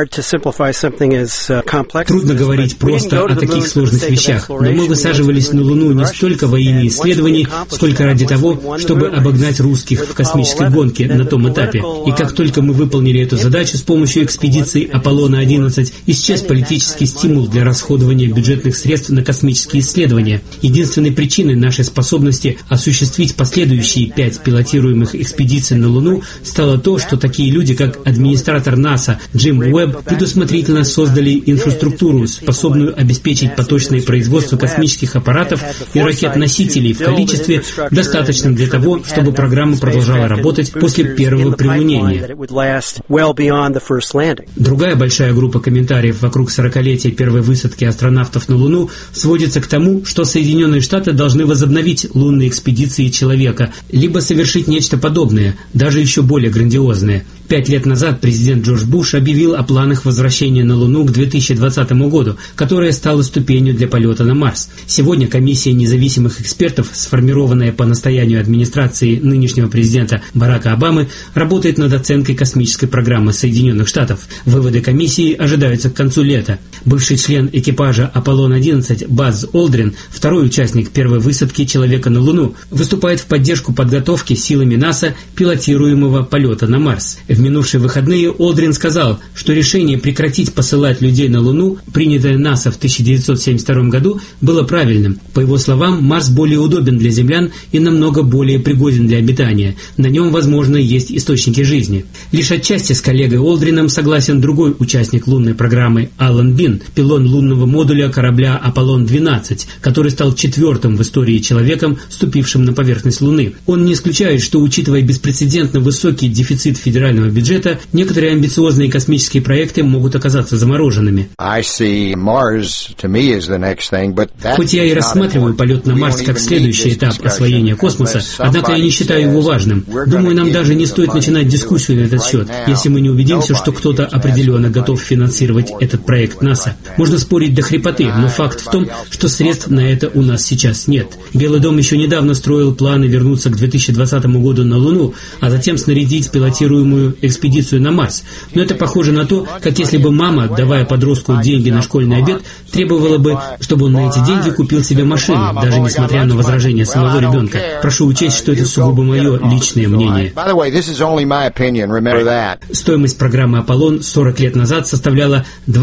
Speaker 12: Трудно говорить просто о таких сложных вещах, но мы высаживались на Луну не столько во имя исследований, сколько ради того, чтобы обогнать русских в космической гонке на том этапе. И как только мы выполнили эту задачу с помощью экспедиции Аполлона-11, исчез политический стимул для расходования бюджетных средств на космические исследования. Единственной причиной нашей способности осуществить последующие 5 пилотируемых экспедиций на Луну стало то, что такие люди, как администратор НАСА Джим Уэбб, предусмотрительно создали инфраструктуру, способную обеспечить поточное производство космических аппаратов и ракет-носителей в количестве, достаточном для того, чтобы программа продолжала работать после первого прилунения. Другая большая группа комментариев вокруг 40-летия первой высадки астронавтов на Луну сводится к тому, что Соединенные Штаты должны возобновить лунные экспедиции человека, либо совершить нечто подобное, даже еще более грандиозное. 5 лет назад президент Джордж Буш объявил о планах возвращения на Луну к 2020 году, которая стала ступенью для полета на Марс. Сегодня комиссия независимых экспертов, сформированная по настоянию администрации нынешнего президента Барака Обамы, работает над оценкой космической программы Соединенных Штатов. Выводы комиссии ожидаются к концу лета. Бывший член экипажа Аполлон-11 Базз Олдрин, второй участник первой высадки человека на Луну, выступает в поддержку подготовки силами НАСА пилотируемого полета на Марс. В минувшие выходные Олдрин сказал, что решение прекратить посылать людей на Луну, принятое НАСА в 1972 году, было правильным. По его словам, Марс более удобен для землян и намного более пригоден для обитания. На нем, возможно, есть источники жизни. Лишь отчасти с коллегой Олдрином согласен другой участник лунной программы Алан Бин, пилот лунного модуля корабля Аполлон-12, который стал 4-м в истории человеком, ступившим на поверхность Луны. Он не исключает, что, учитывая беспрецедентно высокий дефицит федерального бюджета, некоторые амбициозные космические проекты могут оказаться замороженными. Хоть я и рассматриваю полет на Марс как следующий этап освоения космоса, однако я не считаю его важным. Думаю, нам даже не стоит начинать дискуссию на этот счет, если мы не убедимся, что кто-то определенно готов финансировать этот проект НАСА. Можно спорить до хрипоты, но факт в том, что средств на это у нас сейчас нет. Белый дом еще недавно строил планы вернуться к 2020 году на Луну, а затем снарядить пилотируемую экспедицию на Марс. Но это похоже на то, как если бы мама, давая подростку деньги на школьный обед, требовала бы, чтобы он на эти деньги купил себе машину, даже несмотря на возражения самого ребенка. Прошу учесть, что это сугубо мое личное мнение. Стоимость программы «Аполлон» 40 лет назад составляла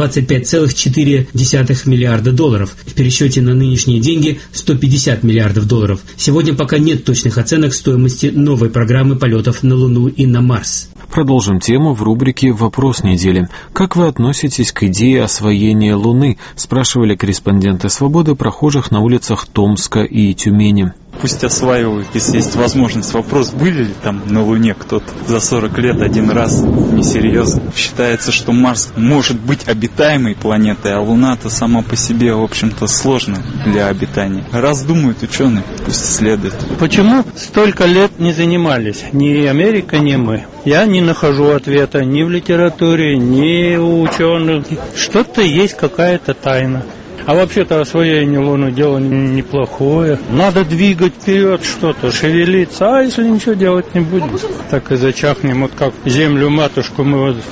Speaker 12: 25,4 миллиарда долларов. В пересчете на нынешние деньги 150 миллиардов долларов. Сегодня пока нет точных оценок стоимости новой программы полетов на Луну и на Марс.
Speaker 2: Продолжим тему в рубрике «Вопрос недели». Как вы относитесь к идее освоения Луны? Спрашивали корреспонденты «Свободы» прохожих на улицах Томска и Тюмени.
Speaker 13: Пусть осваивают, если есть возможность. Вопрос, были ли там на Луне кто-то за 40 лет один раз, несерьезно. Считается, что Марс может быть обитаемой планетой, а Луна-то сама по себе, в общем-то, сложна для обитания. Раз думают ученые, пусть исследуют.
Speaker 4: Почему столько лет не занимались? Ни Америка, ни мы. Я не нахожу ответа ни в литературе, ни у ученых. Что-то есть, какая-то тайна. А вообще-то освоение Луны дело неплохое. Надо двигать вперед что-то, шевелиться. А если ничего делать не будем, так и зачахнем. Вот как землю-матушку мы вот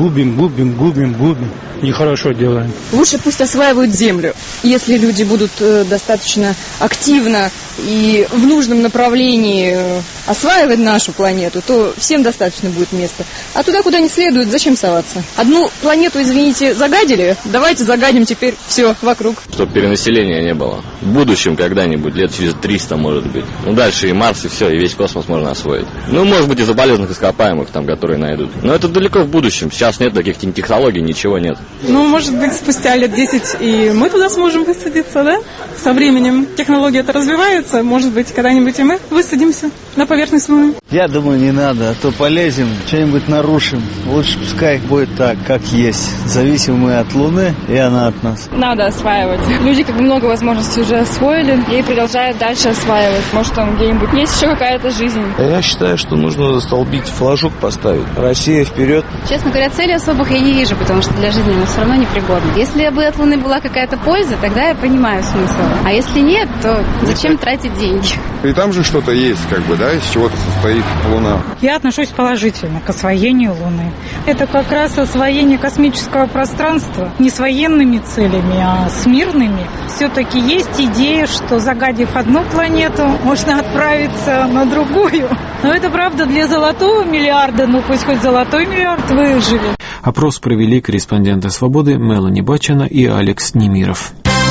Speaker 4: губим. Нехорошо делаем.
Speaker 14: Лучше пусть осваивают Землю. Если люди будут достаточно активно и в нужном направлении осваивать нашу планету, то всем достаточно будет места. А туда, куда не следует, зачем соваться? Одну планету, извините, загадили, давайте загадим теперь все вокруг.
Speaker 15: Чтобы перенаселения не было. В будущем когда-нибудь, лет через 300, может быть. Дальше и Марс, и все, и весь космос можно освоить. Может быть, из-за полезных ископаемых, там, которые найдут. Но это далеко в будущем. Сейчас нет таких технологий, ничего нет.
Speaker 16: Может быть, спустя лет 10 и мы туда сможем высадиться, да? Со временем технология это развивается, может быть, когда-нибудь и мы высадимся на поверхность Луны.
Speaker 17: Я думаю, не надо, а то полезем, что-нибудь нарушим. Лучше пускай будет так, как есть. Зависим мы от Луны, и она от нас.
Speaker 18: Надо осваивать. Люди много возможностей уже освоили и продолжают дальше осваивать. Может, там где-нибудь есть еще какая-то жизнь.
Speaker 19: Я считаю, что нужно застолбить, флажок поставить. Россия вперед.
Speaker 20: Честно говоря, цели особых я не вижу, потому что для жизни она все равно непригодна. Если бы от Луны была какая-то польза, тогда я понимаю смысл. А если нет, то зачем тратить деньги?
Speaker 21: И там же что-то есть, из чего-то состоит Луна.
Speaker 16: Я отношусь положительно к освоению Луны. Это как раз освоение космического пространства не с военными целями, а с мирными. Все-таки есть идея, что загадив одну планету, можно отправиться на другую. Но это правда для золотого миллиарда, пусть хоть золотой миллиард выживет.
Speaker 2: Опрос провели корреспонденты «Свободы» Мелани Бачина и Алекс Немиров.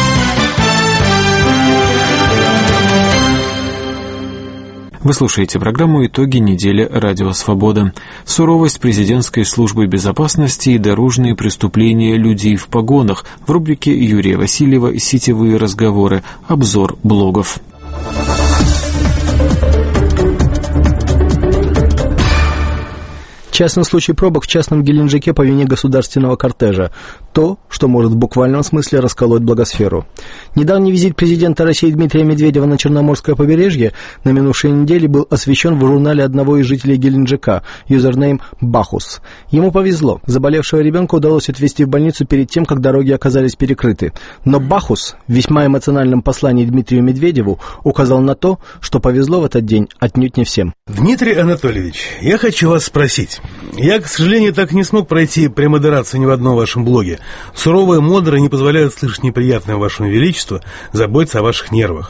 Speaker 2: Вы слушаете программу «Итоги недели. Радио Свобода». Суровость президентской службы безопасности и дорожные преступления людей в погонах в рубрике Юрия Васильева «Сетевые разговоры». Обзор блогов.
Speaker 5: Частный случай пробок в частном Геленджике по вине государственного кортежа. То, что может в буквальном смысле расколоть благосферу. Недавний визит президента России Дмитрия Медведева на Черноморское побережье на минувшей неделе был освещен в журнале одного из жителей Геленджика, юзернейм «Бахус». Ему повезло. Заболевшего ребенка удалось отвезти в больницу перед тем, как дороги оказались перекрыты. Но Бахус в весьма эмоциональном послании Дмитрию Медведеву указал на то, что повезло в этот день отнюдь не всем.
Speaker 22: Дмитрий Анатольевич, я хочу вас спросить. Я, к сожалению, так и не смог пройти премодерацию ни в одном вашем блоге. Суровые модеры не позволяют слышать неприятное вашему величеству, заботиться о ваших нервах.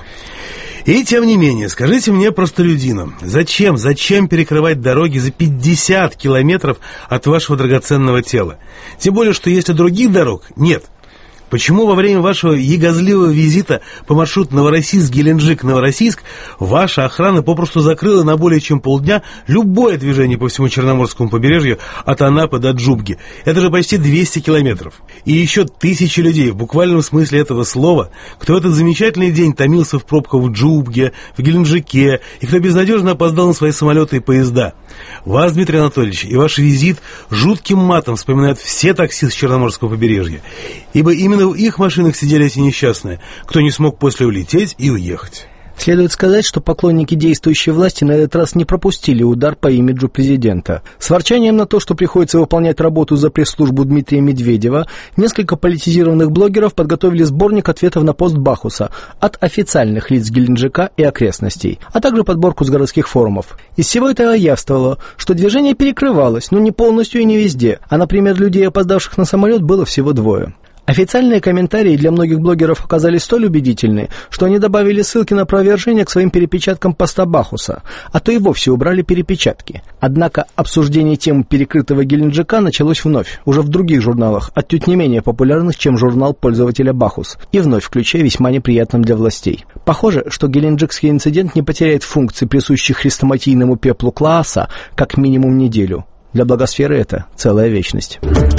Speaker 22: И тем не менее, скажите мне, простолюдинам, зачем перекрывать дороги за 50 километров от вашего драгоценного тела? Тем более, что если других дорог нет. Почему во время вашего ягозливого визита по маршруту Новороссийск-Геленджик-Новороссийск ваша охрана попросту закрыла на более чем полдня любое движение по всему Черноморскому побережью от Анапы до Джубги? Это же почти 200 километров. И еще тысячи людей, в буквальном смысле этого слова, кто этот замечательный день томился в пробках в Джубге, в Геленджике, и кто безнадежно опоздал на свои самолеты и поезда. Вас, Дмитрий Анатольевич, и ваш визит жутким матом вспоминают все такси с Черноморского побережья. Ибо именно в их машинах сидели эти несчастные, кто не смог после улететь и уехать.
Speaker 5: Следует сказать, что поклонники действующей власти на этот раз не пропустили удар по имиджу президента. С ворчанием на то, что приходится выполнять работу за пресс-службу Дмитрия Медведева, несколько политизированных блогеров подготовили сборник ответов на пост Бахуса от официальных лиц Геленджика и окрестностей, а также подборку с городских форумов. Из всего этого явствовало, что движение перекрывалось, но не полностью и не везде, а, например, людей, опоздавших на самолет, было всего 2. Официальные комментарии для многих блогеров оказались столь убедительны, что они добавили ссылки на опровержение к своим перепечаткам поста Бахуса, а то и вовсе убрали перепечатки. Однако обсуждение темы перекрытого Геленджика началось вновь, уже в других журналах, отнюдь не менее популярных, чем журнал пользователя Бахус, и вновь в ключе весьма неприятном для властей. Похоже, что геленджикский инцидент не потеряет функций, присущих хрестоматийному пеплу класса, как минимум неделю. Для благосферы это целая вечность.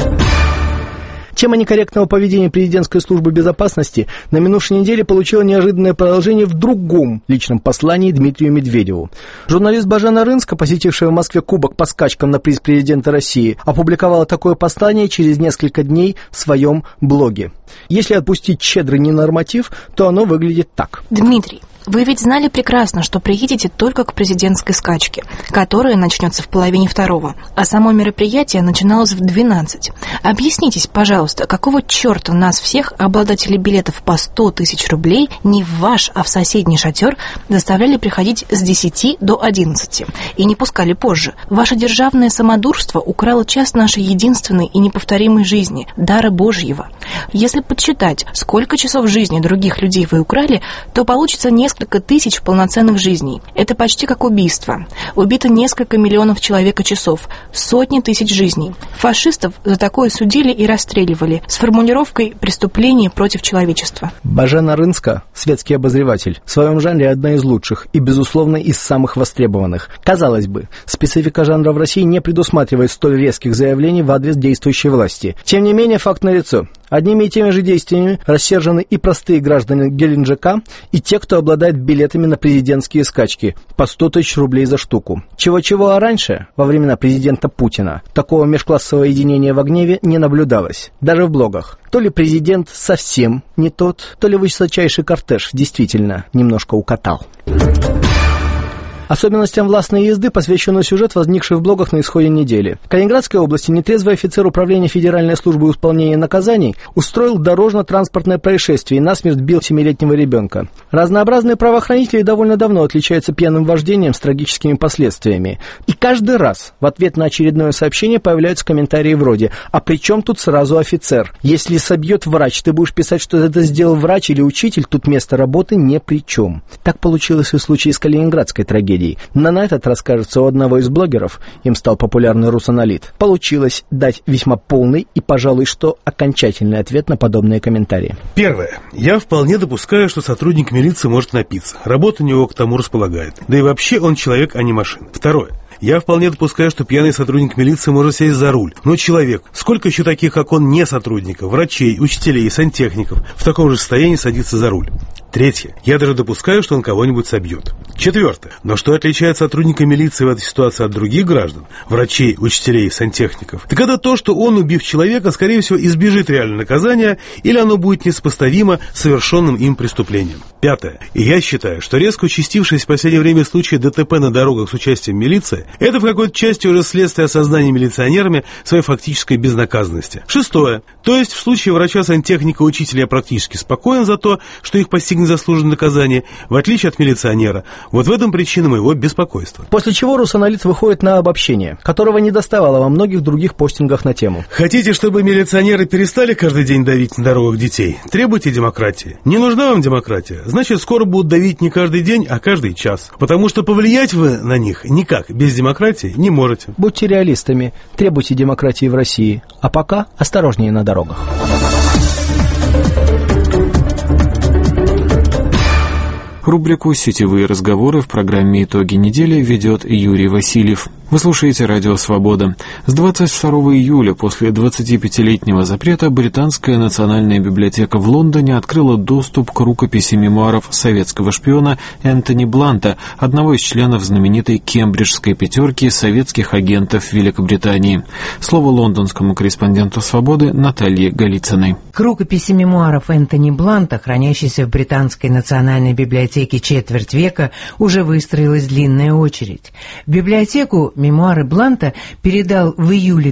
Speaker 5: Тема некорректного поведения президентской службы безопасности на минувшей неделе получила неожиданное продолжение в другом личном послании Дмитрию Медведеву. Журналист Бажена Рынска, посетившая в Москве кубок по скачкам на приз президента России, опубликовала такое послание через несколько дней в своем блоге. Если отпустить щедрый ненорматив, то оно выглядит так.
Speaker 23: Дмитрий, вы ведь знали прекрасно, что приедете только к президентской скачке, которая начнется в половине 2, а само мероприятие начиналось в 12. Объяснитесь, пожалуйста, какого черта нас всех, обладателей билетов по 100 тысяч рублей, не в ваш, а в соседний шатер заставляли приходить с 10 до 11 и не пускали позже? Ваше державное самодурство украло час нашей единственной и неповторимой жизни, дара Божьего. Если подсчитать, сколько часов жизни других людей вы украли, то получится несколько тысяч полноценных жизней. Это почти как убийство. Убито несколько миллионов человека-часов, сотни тысяч жизней. Фашистов за такое судили и расстреливали с формулировкой «преступление против человечества».
Speaker 5: Бажена Рынска, светский обозреватель, в своем жанре одна из лучших и, безусловно, из самых востребованных. Казалось бы, специфика жанра в России не предусматривает столь резких заявлений в адрес действующей власти. Тем не менее, факт налицо. Одними и теми же действиями рассержены и простые граждане Геленджика, и те, кто обладает билетами на президентские скачки по 100 тысяч рублей за штуку. Чего-чего, а раньше, во времена президента Путина, такого межклассового единения в гневе не наблюдалось, даже в блогах. То ли президент совсем не тот, то ли высочайший кортеж действительно немножко укатал. Особенностям властной езды посвященный сюжет, возникший в блогах на исходе недели. В Калининградской области нетрезвый офицер управления Федеральной службы исполнения наказаний устроил дорожно-транспортное происшествие и насмерть бил 7-летнего ребенка. Разнообразные правоохранители довольно давно отличаются пьяным вождением с трагическими последствиями. И каждый раз в ответ на очередное сообщение появляются комментарии вроде «А при чем тут сразу офицер? Если собьет врач, ты будешь писать, что это сделал врач или учитель, тут место работы ни при чем». Так получилось и в случае с калининградской трагедией. Но на этот раз, кажется, у одного из блогеров, им стал популярный русаналит, получилось дать весьма полный и, пожалуй, что окончательный ответ на подобные комментарии.
Speaker 22: Первое. Я вполне допускаю, что сотрудник милиции может напиться. Работа у него к тому располагает. Да и вообще он человек, а не машина. Второе. Я вполне допускаю, что пьяный сотрудник милиции может сесть за руль. Но человек, сколько еще таких, как он, не сотрудников, врачей, учителей, сантехников, в таком же состоянии садится за руль? Третье. Я даже допускаю, что он кого-нибудь собьет. Четвертое. Но что отличает сотрудника милиции в этой ситуации от других граждан, врачей, учителей, сантехников, так это то, что он, убив человека, скорее всего, избежит реального наказания, или оно будет несопоставимо с совершенным им преступлением. Пятое. И я считаю, что резко участившиеся в последнее время случаи ДТП на дорогах с участием милиции – это в какой-то части уже следствие осознания милиционерами своей фактической безнаказанности. Шестое. То есть в случае врача, сантехника, учителя я практически спокоен за то, что их постигнет заслуженное наказание, в отличие от милиционера. Вот в этом причина моего беспокойства.
Speaker 5: После чего Русаналит выходит на обобщение, которого не доставало во многих других постингах на тему.
Speaker 22: Хотите, чтобы милиционеры перестали каждый день давить на дорогах детей? Требуйте демократии. Не нужна вам демократия? Значит, скоро будут давить не каждый день, а каждый час. Потому что повлиять вы на них никак без демократии не можете.
Speaker 5: Будьте реалистами, требуйте демократии в России. А пока осторожнее на дорогах.
Speaker 2: Рубрику «Сетевые разговоры» в программе «Итоги недели» ведет Юрий Васильев. Вы слушаете «Радио Свобода». С 22 июля, после 25-летнего запрета, Британская национальная библиотека в Лондоне открыла доступ к рукописи мемуаров советского шпиона Энтони Бланта, одного из членов знаменитой Кембриджской пятерки советских агентов Великобритании. Слово лондонскому корреспонденту «Свободы» Наталье Голицыной.
Speaker 3: К рукописи мемуаров Энтони Бланта, хранящейся в Британской национальной библиотеке четверть века, уже выстроилась длинная очередь. В библиотеку мемуары Бланта передал в июле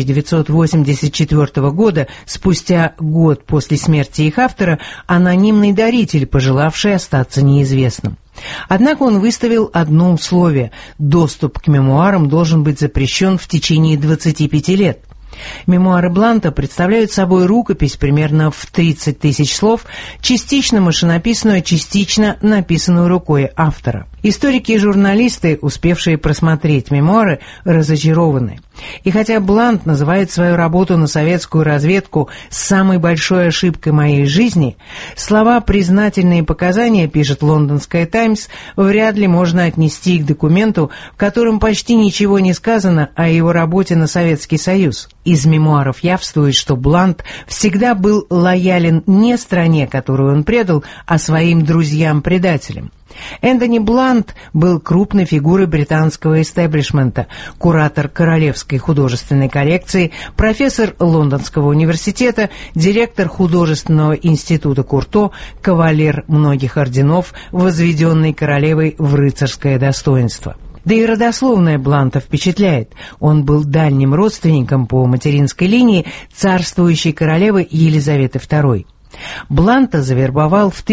Speaker 3: 1984 года, спустя год после смерти их автора, анонимный даритель, пожелавший остаться неизвестным. Однако он выставил одно условие – доступ к мемуарам должен быть запрещен в течение 25 лет. Мемуары Бланта представляют собой рукопись примерно в 30 тысяч слов, частично машинописную, а частично написанную рукой автора. Историки и журналисты, успевшие просмотреть мемуары, разочарованы. И хотя Блант называет свою работу на советскую разведку самой большой ошибкой моей жизни, слова «признательные показания», пишет лондонская «Таймс», вряд ли можно отнести к документу, в котором почти ничего не сказано о его работе на Советский Союз. Из мемуаров явствует, что Блант всегда был лоялен не стране, которую он предал, а своим друзьям-предателям. Энтони Блант был крупной фигурой британского истеблишмента, куратор Королевской художественной коллекции, профессор Лондонского университета, директор художественного института Курто, кавалер многих орденов, возведенный королевой в рыцарское достоинство. Да и родословная Бланта впечатляет. Он был дальним родственником по материнской линии царствующей королевы Елизаветы II. Бланта завербовал в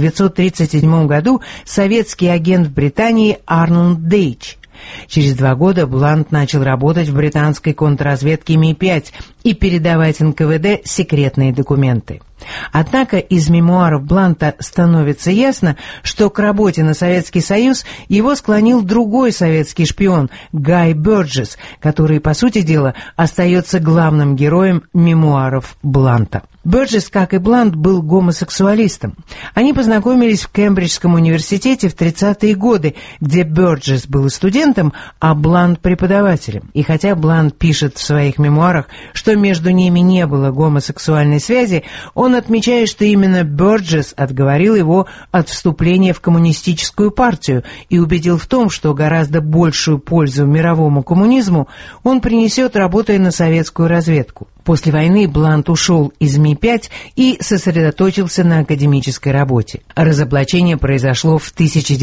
Speaker 3: 1937 году советский агент в Британии Арнольд Дейч. Через 2 года Блант начал работать в британской контрразведке Ми-5 и передавать НКВД секретные документы. Однако из мемуаров Бланта становится ясно, что к работе на Советский Союз его склонил другой советский шпион Гай Бёрджес, который, по сути дела, остается главным героем мемуаров Бланта. Бёрджес, как и Блант, был гомосексуалистом. Они познакомились в Кембриджском университете в 30-е годы, где Бёрджес был студентом, а Блант преподавателем. И хотя Блант пишет в своих мемуарах, что между ними не было гомосексуальной связи, он отмечает, что именно Бёрджес отговорил его от вступления в коммунистическую партию и убедил в том, что гораздо большую пользу мировому коммунизму он принесет, работая на советскую разведку. После войны Блант ушел из Ми-5 и сосредоточился на академической работе. Разоблачение произошло в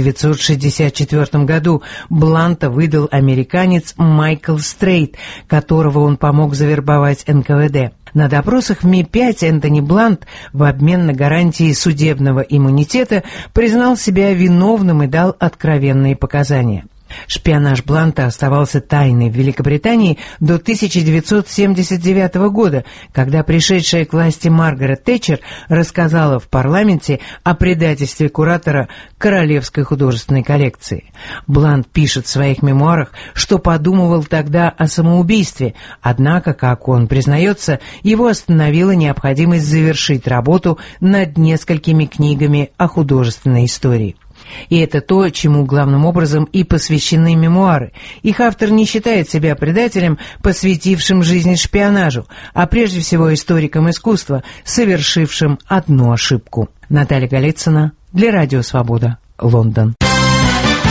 Speaker 3: 1964 году. Бланта выдал американец Майкл Стрейт, которого он помог завербовать НКВД. На допросах в Ми-5 Энтони Блант в обмен на гарантии судебного иммунитета признал себя виновным и дал откровенные показания. Шпионаж Бланта оставался тайной в Великобритании до 1979 года, когда пришедшая к власти Маргарет Тэтчер рассказала в парламенте о предательстве куратора Королевской художественной коллекции. Блант пишет в своих мемуарах, что подумывал тогда о самоубийстве, однако, как он признается, его остановила необходимость завершить работу над несколькими книгами о художественной истории. И это то, чему главным образом и посвящены мемуары. Их автор не считает себя предателем, посвятившим жизнь шпионажу, а прежде всего историком искусства, совершившим одну ошибку. Наталья Голицына для Радио Свобода, Лондон.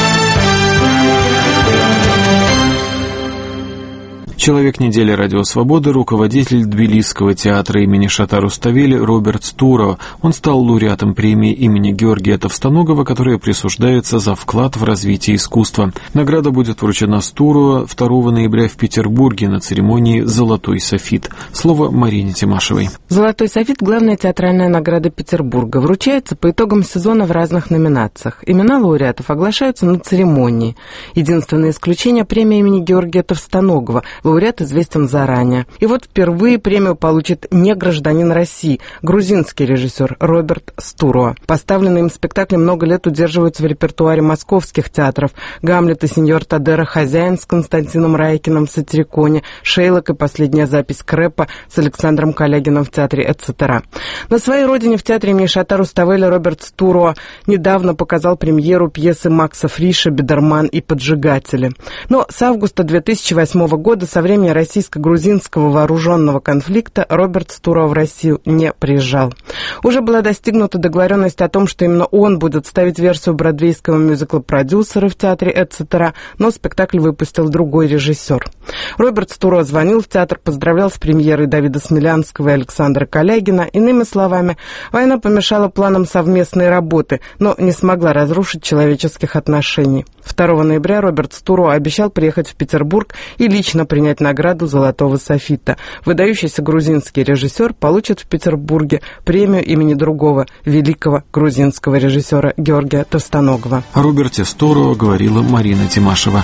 Speaker 2: Человек недели «Радио Свободы» — руководитель Тбилисского театра имени Шата Руставели Роберт Стуро. Он стал лауреатом премии имени Георгия Товстоногова, которая присуждается за вклад в развитие искусства. Награда будет вручена Стуро 2 ноября в Петербурге на церемонии «Золотой софит». Слово Марине Тимашевой.
Speaker 1: «Золотой софит» — главная театральная награда Петербурга. Вручается по итогам сезона в разных номинациях. Имена лауреатов оглашаются на церемонии. Единственное исключение — премия имени Георгия Товстоногова. Лауреат известен заранее. И вот впервые премию получит не гражданин России, грузинский режиссер Роберт Стуро. Поставленные им спектакли много лет удерживаются в репертуаре московских театров: «Гамлет» и «Сеньор Тадера», «Хозяин» с Константином Райкиным в «Сатириконе», «Шейлок» и последняя запись Крэпа с Александром Калягиным в театре «Эцетера». На своей родине в театре имени Шата Руставели Роберт Стуро недавно показал премьеру пьесы Макса Фриша «Бидерман и поджигатели». Но с августа 2008 года, со времени российско-грузинского вооруженного конфликта, Роберт Стуро в Россию не приезжал. Уже была достигнута договоренность о том, что именно он будет ставить версию бродвейского мюзикла «Продюсеры» в театре «Эцетера», но спектакль выпустил другой режиссер. Роберт Стуро звонил в театр, поздравлял с премьерой Давида Смелянского и Александра Калягина. Иными словами, война помешала планам совместной работы, но не смогла разрушить человеческих отношений. 2 ноября Роберт Стуро обещал приехать в Петербург и лично принять награду «Золотого софита». Выдающийся грузинский режиссер получит в Петербурге премию имени другого великого грузинского режиссера Георгия Товстоногова.
Speaker 2: О Роберте Стуро говорила Марина Тимашева.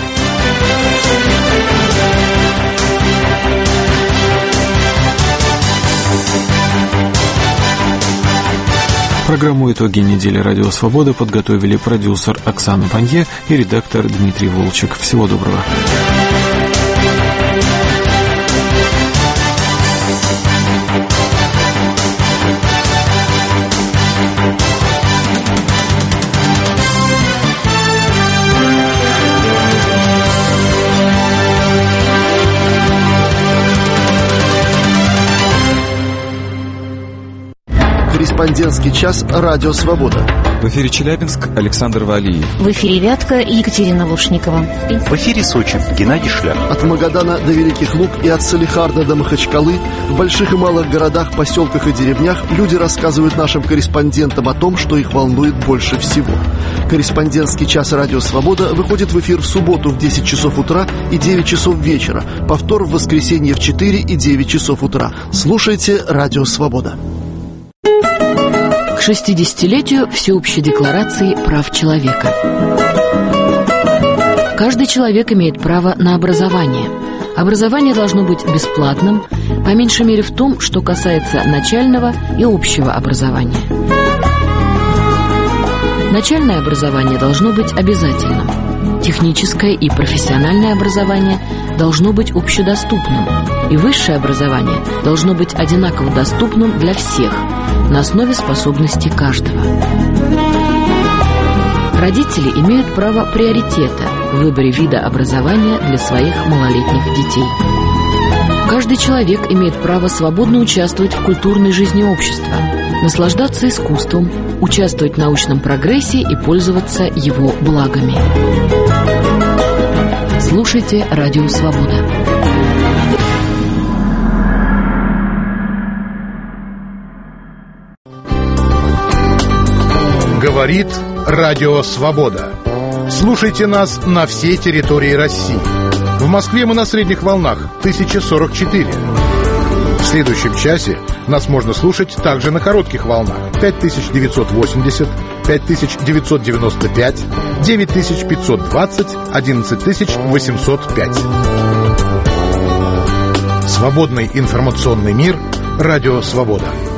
Speaker 2: Программу «Итоги недели Радио Свободы» подготовили продюсер Оксана Панье и редактор Дмитрий Волчек. Всего доброго.
Speaker 6: Корреспондентский час «Радио Свобода».
Speaker 7: В эфире Челябинск, Александр Валиев.
Speaker 24: В эфире Вятка и Екатерина Лушникова.
Speaker 25: В эфире Сочи, Геннадий Шляп.
Speaker 6: От Магадана до Великих Луг и от Салихарда до Махачкалы в больших и малых городах, поселках и деревнях люди рассказывают нашим корреспондентам о том, что их волнует больше всего. Корреспондентский час «Радио Свобода» выходит в эфир в субботу в 10 часов утра и 9 часов вечера. Повтор в воскресенье в 4 и 9 часов утра. Слушайте «Радио Свобода».
Speaker 26: К 60-летию Всеобщей декларации прав человека. Каждый человек имеет право на образование. Образование должно быть бесплатным, по меньшей мере в том, что касается начального и общего образования. Начальное образование должно быть обязательным. Техническое и профессиональное образование должно быть общедоступным. И высшее образование должно быть одинаково доступным для всех, на основе способностей каждого. Родители имеют право приоритета в выборе вида образования для своих малолетних детей. Каждый человек имеет право свободно участвовать в культурной жизни общества, наслаждаться искусством, участвовать в научном прогрессе и пользоваться его благами. Слушайте «Радио Свобода».
Speaker 27: Говорит Радио Свобода. Слушайте нас на всей территории России. В Москве мы на средних волнах 1044. В следующем часе нас можно слушать также на коротких волнах 5980, 5995, 9520, 11805. Свободный информационный мир. Радио Свобода.